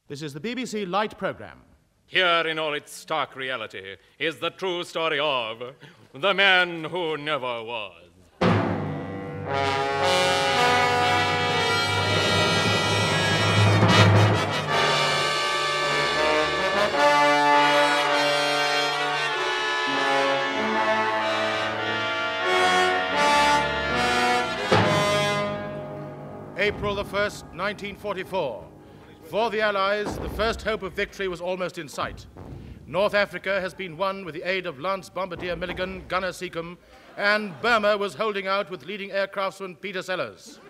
This is the BBC Light programme. Here in all its stark reality is the true story of the man who never was. April the 1st, 1944. For the Allies, the first hope of victory was almost in sight. North Africa has been won with the aid of Lance Bombardier Milligan, gunner Seacombe, and Burma was holding out with leading aircraftsman Peter Sellers.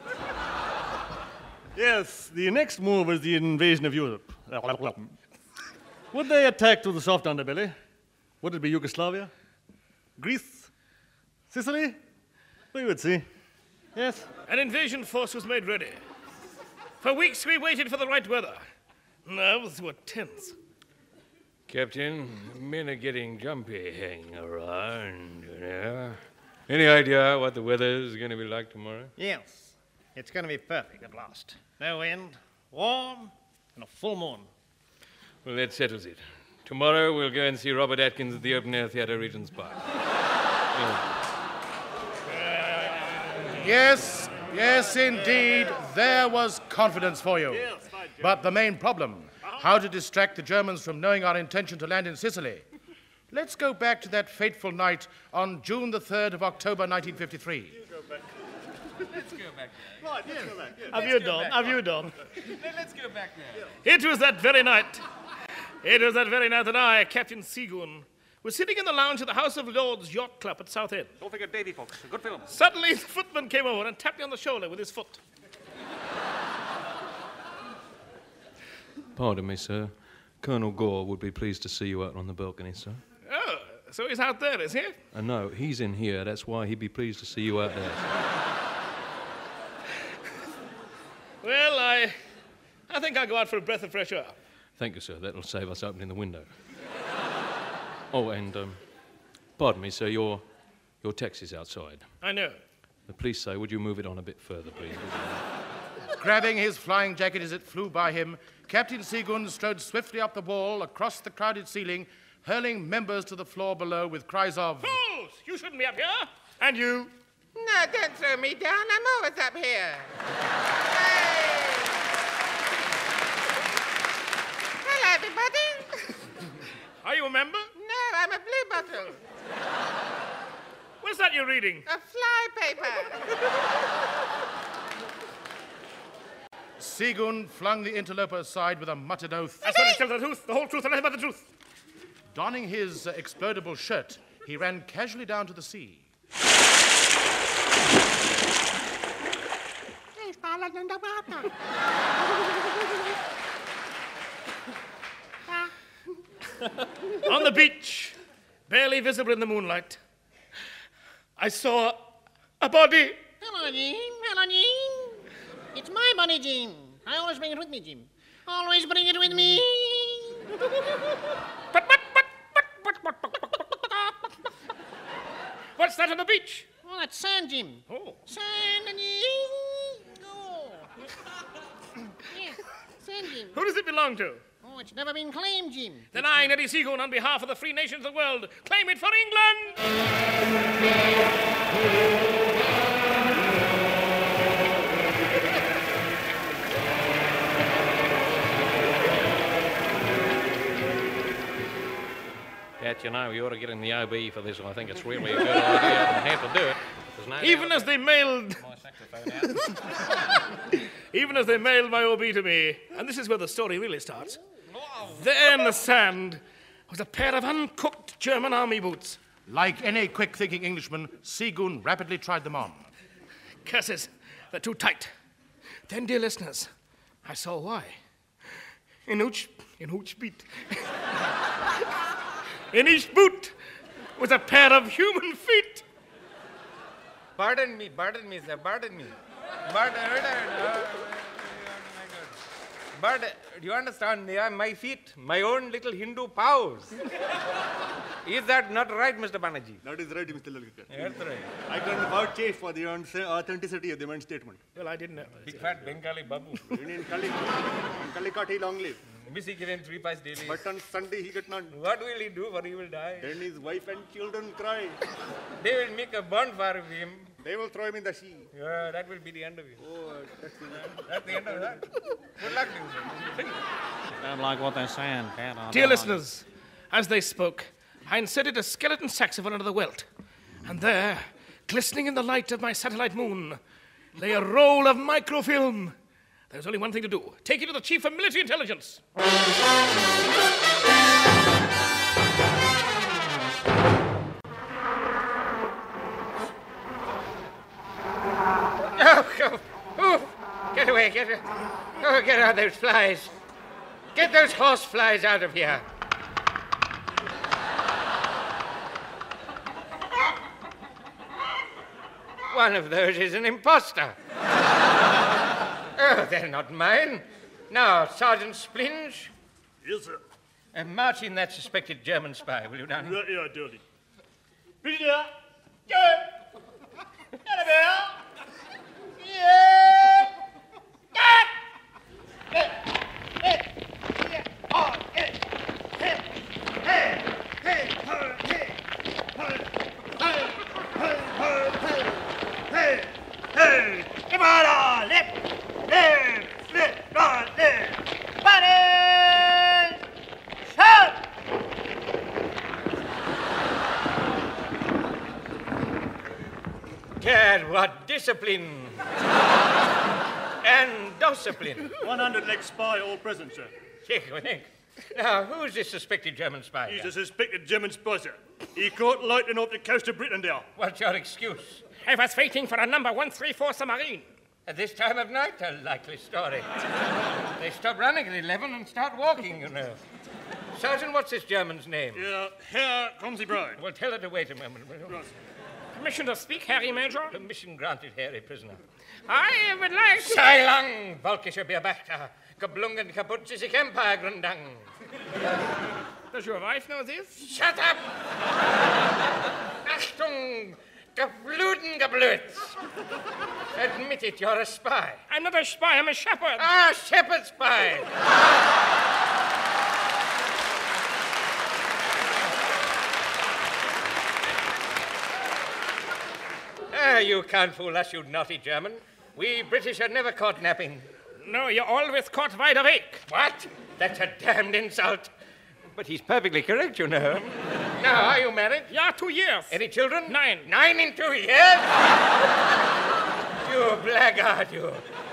Yes, the next move was the invasion of Europe. Would they attack to the soft underbelly? Would it be Yugoslavia? Greece? Sicily? We would see. Yes? An invasion force was made ready. For weeks we waited for the right weather. Nerves were tense. Captain, men are getting jumpy hanging around, you know. Any idea what the weather is going to be like tomorrow? Yes, it's going to be perfect at last. No wind, warm, and a full moon. Well, that settles it. Tomorrow we'll go and see Robert Atkins at the Open Air Theatre, Regent's Park. Yes, indeed, there was confidence for you. But the main problem, how to distract the Germans from knowing our intention to land in Sicily. Let's go back to that fateful night on June the 3rd of October, 1953. Let's go back there. Right, let's go back. Yeah. Have you done? Let's go back there. It was that very night that I, Captain Seagoon, was sitting in the lounge of the House of Lords Yacht Club at Southend. Don't forget Davy, folks. A good film. Suddenly, the footman came over and tapped me on the shoulder with his foot. Pardon me, sir. Colonel Gore would be pleased to see you out on the balcony, sir. Oh, so he's out there, is he? No, he's in here. That's why he'd be pleased to see you out there. Well, I think I'll go out for a breath of fresh air. Thank you, sir. That'll save us opening the window. Oh, and, pardon me, sir, your taxi's outside. I know. The police say, would you move it on a bit further, please? Grabbing his flying jacket as it flew by him, Captain Seagoon strode swiftly up the wall, across the crowded ceiling, hurling members to the floor below with cries of... Fools! You shouldn't be up here. And you? No, don't throw me down. I'm always up here. Hey! Hello, everybody. Are you a member? No, I'm a blue bottle. What's that you're reading? A fly paper. Seagoon flung the interloper aside with a muttered oath. I swear to tell the truth, the whole truth, and nothing but the truth. Donning his explodable shirt, he ran casually down to the sea. On the beach, barely visible in the moonlight, I saw a body. Hello, Jim. Hello, Jim. It's my money, Jim. I always bring it with me, Jim. Always bring it with me. What's that on the beach? Oh, that's sand, Jim. Oh. Sand, Jim. Oh. Yes, sand, Jim. Who does it belong to? Oh, it's never been claimed, Jim. Then I, Neddy Seagoon, on behalf of the free nations of the world, claim it for England! Pat, you know, you ought to get in the OB for this one. I think it's really a good idea and have to do it. Even as they mailed... Even as they mailed my OB to me, and this is where the story really starts, there in the sand was a pair of uncooked German army boots. Like any quick-thinking Englishman, Seagoon rapidly tried them on. Curses, they're too tight. Then, dear listeners, I saw why. In each boot was a pair of human feet. Pardon me, sir, pardon me. But do you understand? They are my feet, my own little Hindu paws. Is that not right, Mr. Banerjee? That is right, Mr. Lalkar. That's right. I can vouch for the authenticity of the man's statement. Well, I didn't know. Big fat Bengali babu. In Kalikati, long live. Missy give him 3 pies daily. But on Sunday he get none. What will he do, for he will die? Then his wife and children cry. They will make a bonfire of him. They will throw him in the sea. Yeah, that will be the end of him. Oh, that's the end. That's the end of that. Good luck to you. Don't like what they're saying, Pat. I Dear don't like listeners, as they spoke, I inserted a skeleton saxophone under the welt. And there, glistening in the light of my satellite moon, lay a roll of microfilm. There's only one thing to do. Take it to the Chief of Military Intelligence. Get away, get out those flies. Get those horse flies out of here. One of those is an imposter. Oh, they're not mine. Now, Sergeant Splinge, Yes, sir. march in that suspected German spy, will you, Danny? Right here, Dirty. Prisoner! Gad, what discipline. And discipline. 100 leg spy, all present, sir. Think. Now, who's this suspected German spy? He's a suspected German spy, sir. He caught lightning off the coast of Britain there. What's your excuse? I was waiting for a number 134 submarine. At this time of night? A likely story. They stop running at 11 and start walking, you know. Sergeant, what's this German's name? Yeah, Herr Comsey Bride. Well, tell her to wait a moment. Will you? Permission to speak, Harry Major? Permission granted, Harry, prisoner. I would like to... Sei lang, Volkische Beobachter, geblungen kaputt sich Empire Gründung. Does your wife know this? Shut up! Achtung! Gebluten Geblötz! Admit it, you're a spy. I'm not a spy, I'm a shepherd. Ah, shepherd spy! You can't fool us, you naughty German. We British are never caught napping. No, you're always caught wide awake. What? That's a damned insult. But he's perfectly correct, you know. Now, are you married? Yeah, 2 years. Any children? 9. 9 in 2 years? You blackguard, you.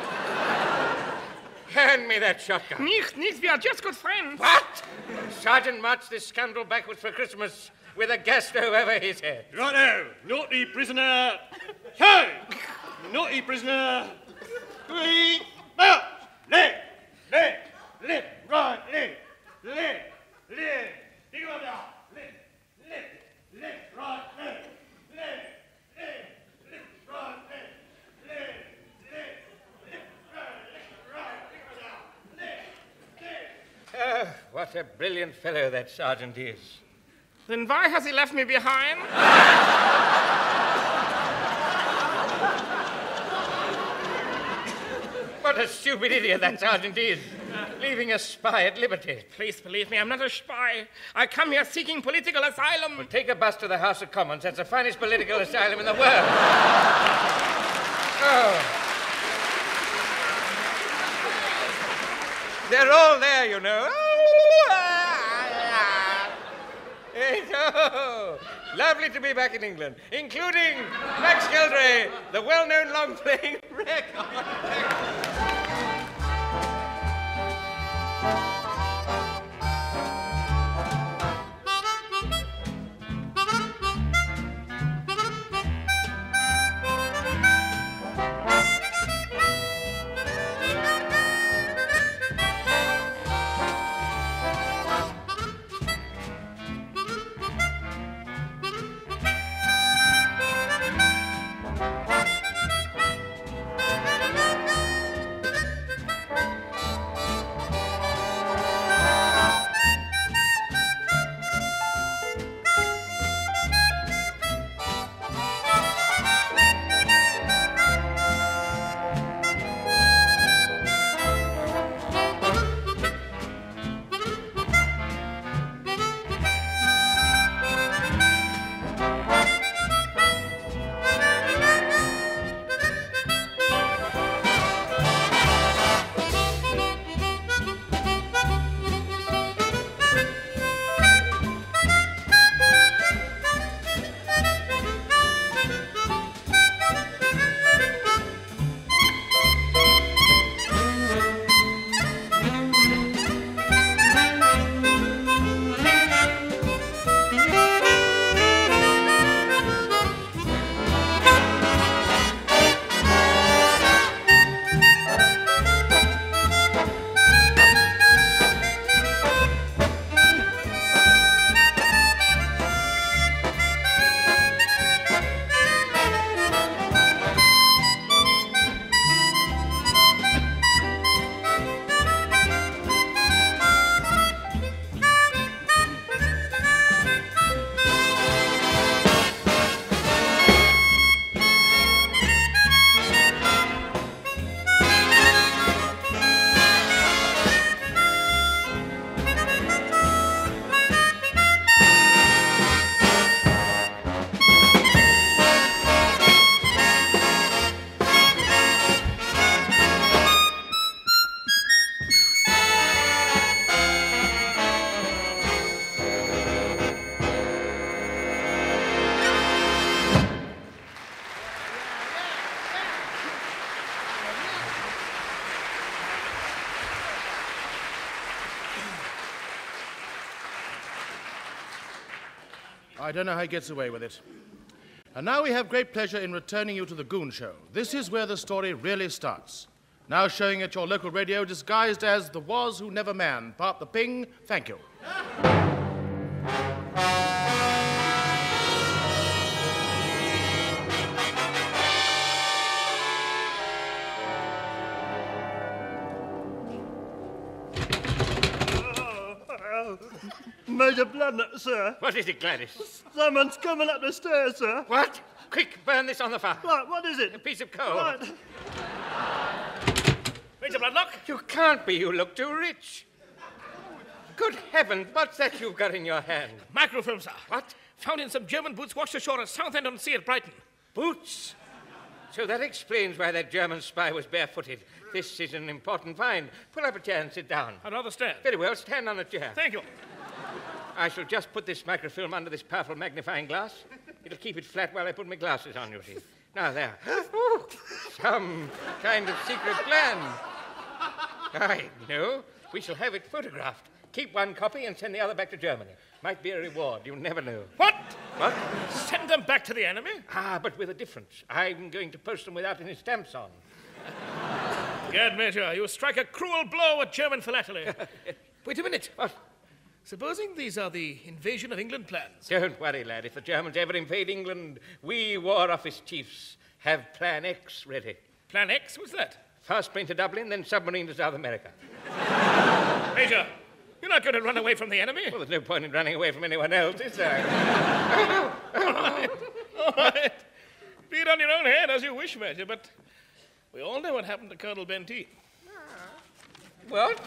Hand me that shotgun. Nicht, we are just good friends. What? Sergeant marched this scoundrel backwards for Christmas with a gas stove over his head. Righto, naughty prisoner. Hey! Naughty prisoner. 3, march! Left, right, left. Dig him up now. Left, right, left, right, Oh, what a brilliant fellow that sergeant is. Then why has he left me behind? What a stupid idiot that sergeant is. Leaving a spy at liberty. Please believe me, I'm not a spy. I come here seeking political asylum. Well, take a bus to the House of Commons. That's the finest political asylum in the world. Oh. They're all there, you know. Oh, lovely to be back in England, including Max Geldray, the well-known long-playing record. I don't know how he gets away with it. And now we have great pleasure in returning you to the Goon Show. This is where the story really starts. Now showing at your local radio disguised as The Was Who Never Man. Part the Ping, thank you. Major Bloodnut, sir. What is it, Gladys? Someone's coming up the stairs, sir. What? Quick, burn this on the fire. Right, what is A it? piece of coal. Right. Major Bloodlock? You can't be. You look too rich. Good heaven, what's that you've got in your hand? Microfilm, sir. What? Found in some German boots washed ashore at Southend-on-Sea at Brighton. Boots? So that explains why that German spy was barefooted. This is an important find. Pull up a chair and sit down. I'd rather stand. Very well, stand on a chair. Thank you. I shall just put this microfilm under this powerful magnifying glass. It'll keep it flat while I put my glasses on, you see. Now, there. Ooh, some kind of secret plan. I know. We shall have it photographed. Keep one copy and send the other back to Germany. Might be a reward. You never know. What? What? Send them back to the enemy? Ah, but with a difference. I'm going to post them without any stamps on. Gad, Major, you strike a cruel blow at German philately. Wait a minute. What? Supposing these are the invasion of England plans. Don't worry, lad. If the Germans ever invade England, we War Office chiefs have Plan X ready. Plan X? What's that? Fast train to Dublin, then submarine to South America. Major, you're not going to run away from the enemy? Well, there's no point in running away from anyone else, is there? All right. Be it on your own head as you wish, Major, but we all know what happened to Colonel Benteen. What?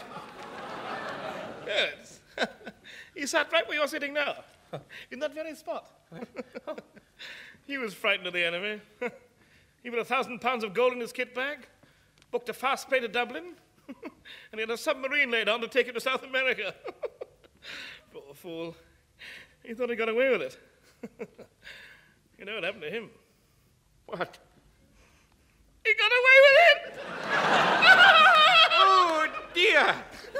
Yes. He sat right where you're sitting now, in that very spot. He was frightened of the enemy. He put 1,000 pounds of gold in his kit bag, booked a fast plane to Dublin, and he had a submarine laid on to take him to South America. Poor fool. He thought he got away with it. You know what happened to him? What? He got away with it! Oh, dear!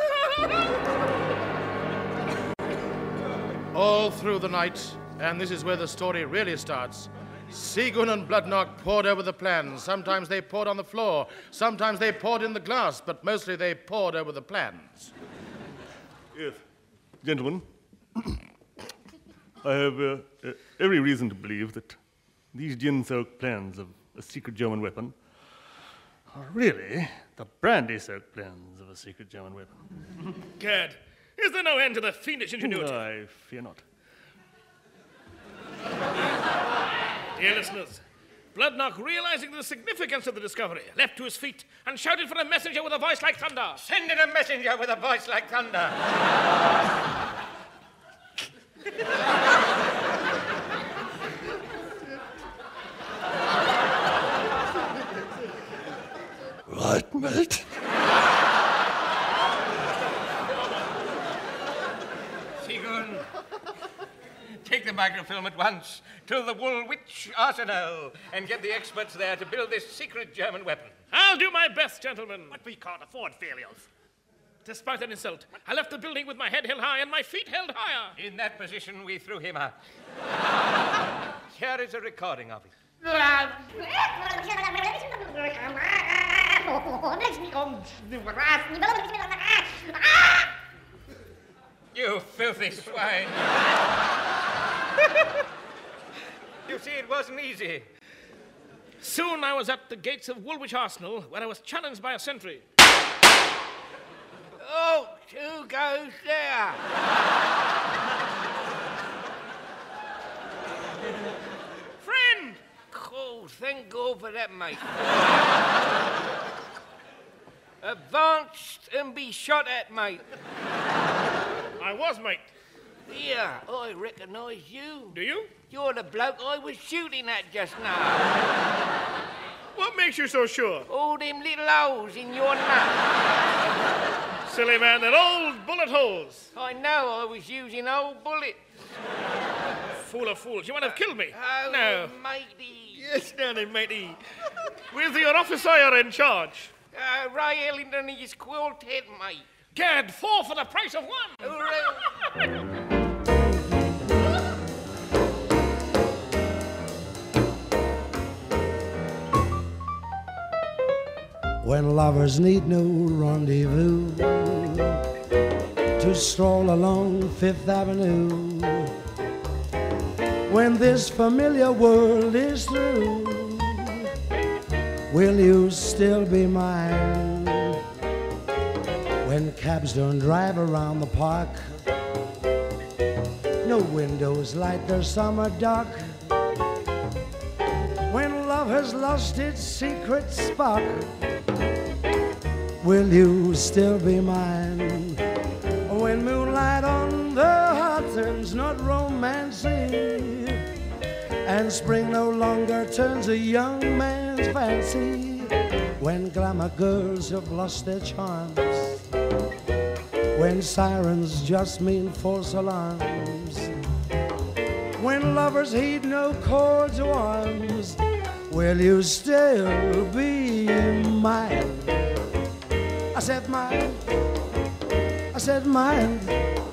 All through the night, and this is where the story really starts, Seagoon and Bloodnock pored over the plans. Sometimes they poured on the floor, sometimes they poured in the glass, but mostly they pored over the plans. Yes. Gentlemen, I have every reason to believe that these gin-soaked plans of a secret German weapon are really the brandy-soaked plans of a secret German weapon. Gad, is there no end to the fiendish ingenuity? I fear not. Dear listeners, Bloodnock, realizing the significance of the discovery, leapt to his feet and shouted for a messenger with a voice like thunder. Send in a messenger with a voice like thunder. Right, mate. Seagoon, take the microfilm at once to the Woolwich Arsenal and get the experts there to build this secret German weapon. I'll do my best, gentlemen. What we can't afford failures. Despite that insult, I left the building with my head held high and my feet held higher. In that position, we threw him out. Here is a recording of it. You filthy swine. You see, it wasn't easy. Soon I was at the gates of Woolwich Arsenal, where I was challenged by a sentry. Oh, who goes there? Friend! Oh, thank God for that, mate. Advance and be shot at, mate. I was, mate. Yeah, I recognise you. Do you? You're the bloke I was shooting at just now. What makes you so sure? All them little holes in your nut. Silly man, they're old bullet holes. I know I was using old bullets. Fool of fools, you might have killed me. Oh, No. matey. Yes, Danny, matey. With your officer in charge. Ray Ellington and his quartet, mate. Gad, 4 for the price of 1. Hooray. when lovers need no rendezvous to stroll along Fifth Avenue. When this familiar world is through, will you still be mine? When cabs don't drive around the park, no windows light their summer dark. When love has lost its secret spark, will you still be mine? When moonlight on the heart turns not romancing, and spring no longer turns a young man's fancy, when glamour girls have lost their charms, when sirens just mean false alarms, when lovers heed no call to arms, will you still be mine? I said mine, I said mine.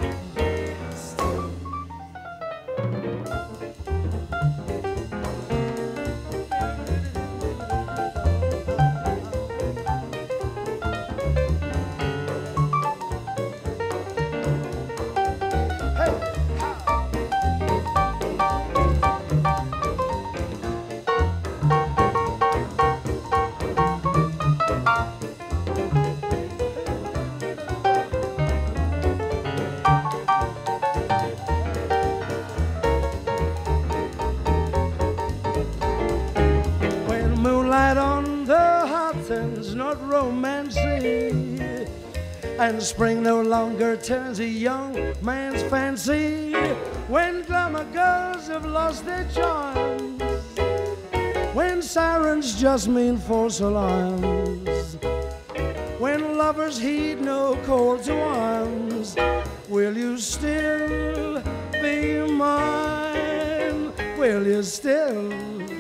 And spring no longer turns a young man's fancy, when glamour girls have lost their charms, when sirens just mean false alarms, when lovers heed no call to arms, will you still be mine? Will you still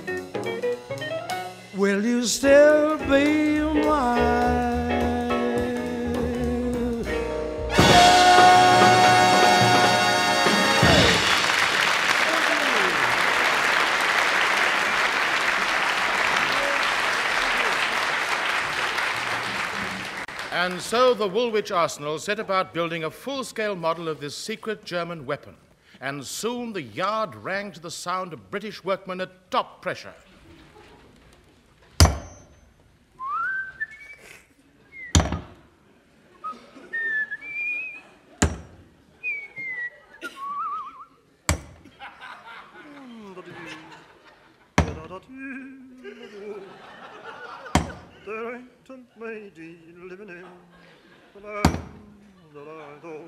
be mine? And so the Woolwich Arsenal set about building a full-scale model of this secret German weapon. And soon the yard rang to the sound of British workmen at top pressure. There ain't a lady living in the land that I know.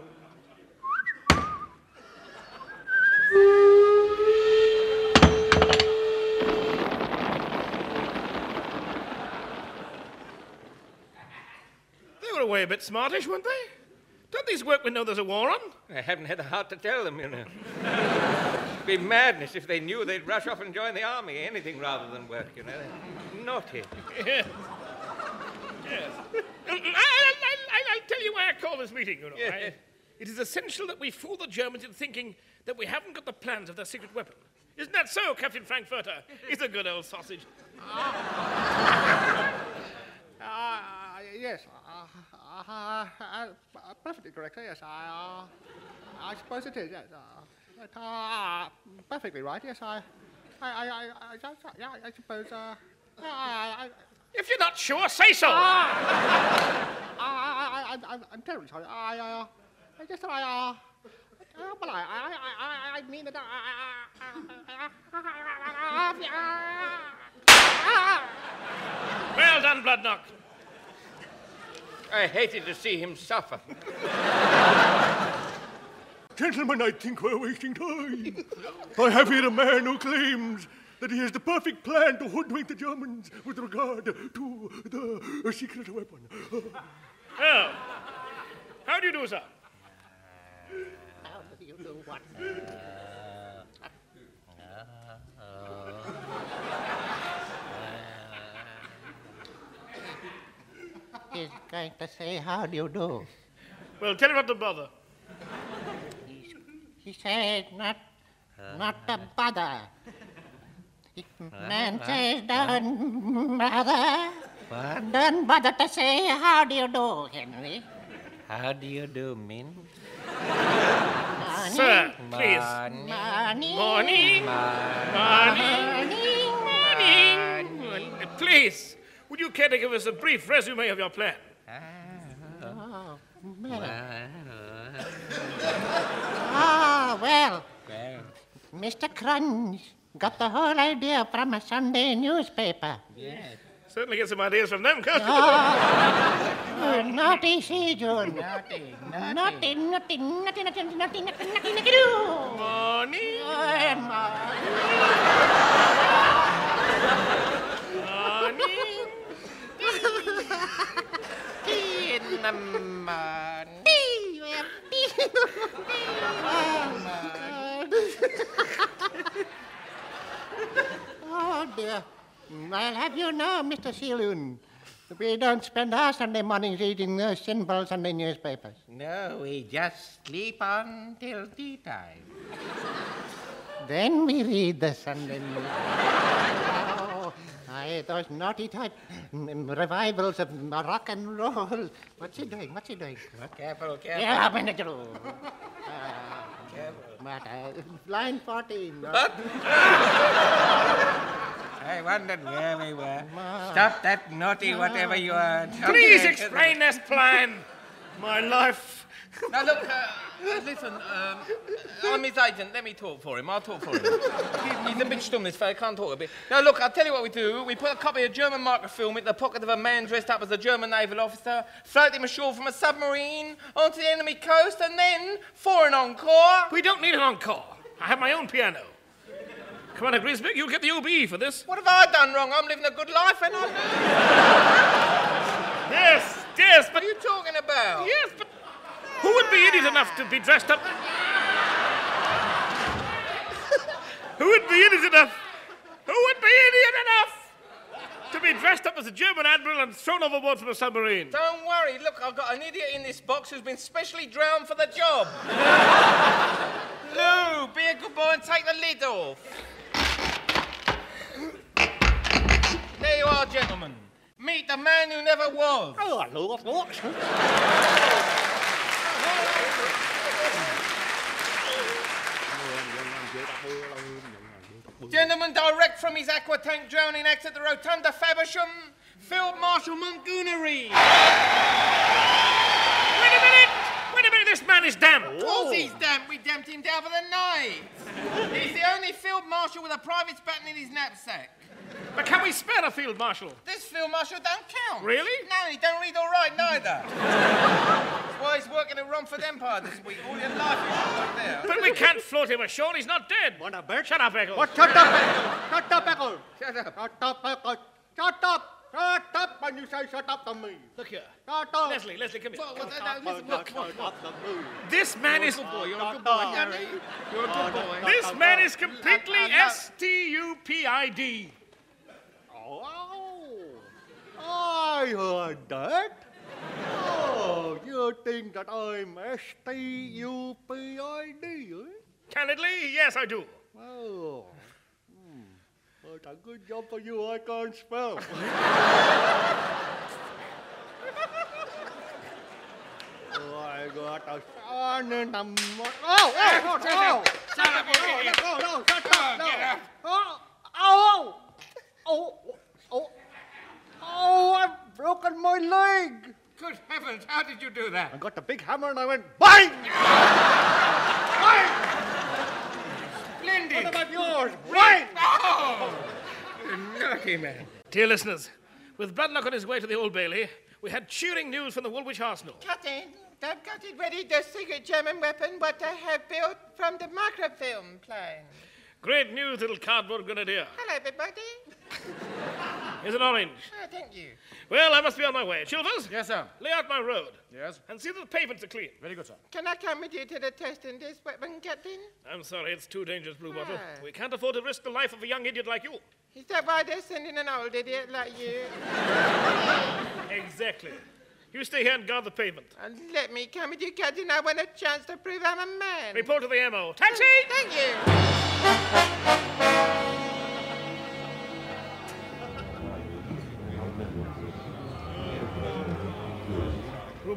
They were away a bit smartish, weren't they? Don't these workmen know there's a war on? I haven't had the heart to tell them, you know. It'd be madness if they knew. They'd rush off and join the army, anything rather than work, you know. They're naughty. Yes. Yes. I'll tell you why I call this meeting, you know. Yes. It is essential that we fool the Germans into thinking that we haven't got the plans of their secret weapon. Isn't that so, Captain Frankfurter? He's a good old sausage. Yes. Perfectly correct. Yes. I suppose it is. Yes. Perfectly right. Yes. I suppose. If you're not sure, say so. I'm terribly sorry. I mean that. Well done, Bloodknock. I hated to see him suffer. Gentlemen, I think we're wasting time. I have here a man who claims that he has the perfect plan to hoodwink the Germans with regard to the secret weapon. Oh. How do you do, sir? How do you do what? He's going to say, how do you do? Well, tell him not to bother. He said not to bother. Man says, don't bother. What? Don't bother to say how do you do, Henry. How do you do, Min? Sir, please. Morning. Morning. Morning. Please, would you care to give us a brief resume of your plan? Well. Mr. Crunch got the whole idea from a Sunday newspaper. Yes. Certainly get some ideas from them, can't you? Naughty see, June. Naughty. Naughty. Morning. Tea in the morning. Oh, dear. I'll have you know, Mr. Sealoon, we don't spend our Sunday mornings reading those simple Sunday newspapers. No, we just sleep on till tea time. Then we read the Sunday news. Oh, those naughty type revivals of rock and roll. What's he doing? Careful. Yeah, I'm in the room. But line 14. I wondered where we were. Stop that naughty whatever you are. Please explain this plan. My life. Now, look, listen, I'm his agent. Let me talk for him. I'll talk for him. He's a bit stum, this fella. Can't talk a bit. Now, look, I'll tell you what we do. We put a copy of German microfilm in the pocket of a man dressed up as a German naval officer, float him ashore from a submarine onto the enemy coast, and then, for an encore... We don't need an encore. I have my own piano. Commander Grisbeck, you'll get the OBE for this. What have I done wrong? I'm living a good life, and I... Yes, but... What are you talking about? Yes, but... Who would be idiot enough to be dressed up... Who would be idiot enough to be dressed up as a German admiral and thrown overboard from a submarine? Don't worry. Look, I've got an idiot in this box who's been specially drowned for the job. Lou, be a good boy and take the lid off. There you are, gentlemen. Meet the man who never was. Oh, hello, of course. Gentlemen, direct from his aqua tank drowning act at the Rotunda Faversham, Field Marshal Montgomery. Wait a minute! This man is damp. Of course he's damp. We damped him down for the night. He's the only Field Marshal with a private's baton in his knapsack. But can we spare a field marshal? This Field Marshal don't count. Really? No, he don't read or write neither. That's why he's working at Romford Empire this week. All your life you should work there. But we can't float him ashore. He's not dead. Want a bet? Shut up, Eccles. What? Shut up, Eccles. Shut up, Eccles. Shut up. Shut up, Eccles. Shut up. Shut up when you say shut up to me. Look here. Shut up. Leslie, come here. Listen, look. Shut up to me. This man is... You're a good boy, Harry. You're a good boy. This man is completely stupid. Oh, I heard that. Oh, you think that I'm stupid, eh? Candidly, yes, I do. Oh. But a good job for you, I can't spell. Oh, I got a son in the... Oh! Shut up, you idiot. No, shut up, no. Get up. Oh, I've broken my leg. Good heavens, how did you do that? I got the big hammer and I went bang! Bang! Splendid. What about yours? Bang! Oh! Naughty man. Dear listeners, with Bloodlock on his way to the Old Bailey, we had cheering news from the Woolwich Arsenal. Captain, I've got it ready, the secret German weapon what I have built from the microfilm plan. Great news, little cardboard grenadier. Hello, everybody. Here's an orange. Oh, thank you. Well, I must be on my way. Chilvers? Yes, sir. Lay out my road. Yes. And see that the pavements are clean. Very good, sir. Can I come with you to the testing this weapon, Captain? I'm sorry, it's too dangerous, Blue Bottle. Ah. We can't afford to risk the life of a young idiot like you. Is that why they're sending an old idiot like you? Exactly. You stay here and guard the pavement. Let me come with you, Captain. I want a chance to prove I'm a man. Report to the MO. Taxi! Thank you.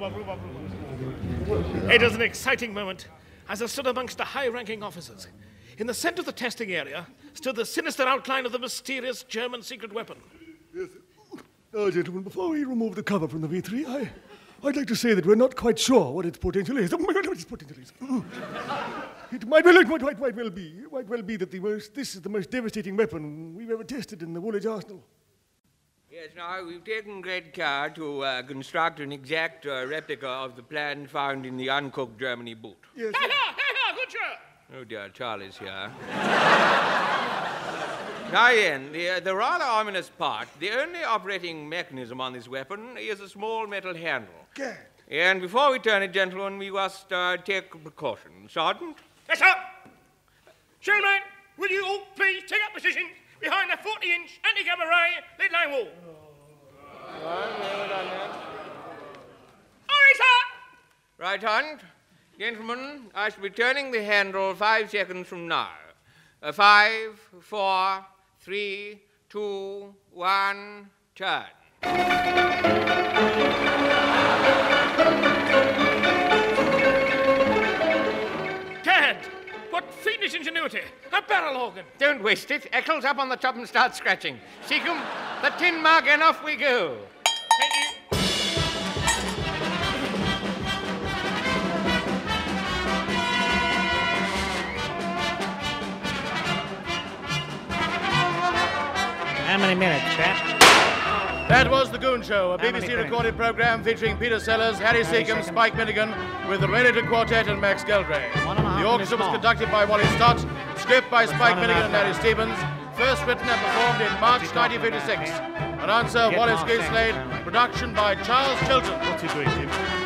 It is an exciting moment as I stood amongst the high-ranking officers. In the center of the testing area stood the sinister outline of the mysterious German secret weapon. Yes. Gentlemen, before we remove the cover from the V3, I'd like to say that we're not quite sure what its potential is. Oh my God, what its potential is. It might well be that this is the most devastating weapon we've ever tested in the Woolwich Arsenal. Yes, now, we've taken great care to construct an exact replica of the plan found in the uncooked Germany boot. Yes. Good job. Oh, dear, Charlie's here. Now, then, the rather ominous part, the only operating mechanism on this weapon is a small metal handle. Gad. And before we turn it, gentlemen, we must take precautions. Sergeant? Yes, sir. Gentlemen, will you all please take up position behind the 40-inch anti-gamma ray lead line wall? All right, sir. Right hand. Gentlemen, I shall be turning the handle 5 seconds from now. 5, 4, 3, 2, 1, turn. Dad, what fiendish ingenuity! A barrel organ! Don't waste it. Eccles up on the top and start scratching. Seacombe, the tin mug, and off we go. Thank you. How many minutes, Pat? That was The Goon Show, a BBC recorded program featuring Peter Sellers, Harry Seacombe, Spike Milligan, with the Reddington Quartet and Max Geldray. The orchestra was conducted by Wally Stott, script by Spike Milligan and Larry Stevens, first written and performed in March 1956. Announcer Wallace Gayslade, production by Charles Chilton. What's he doing, Jim?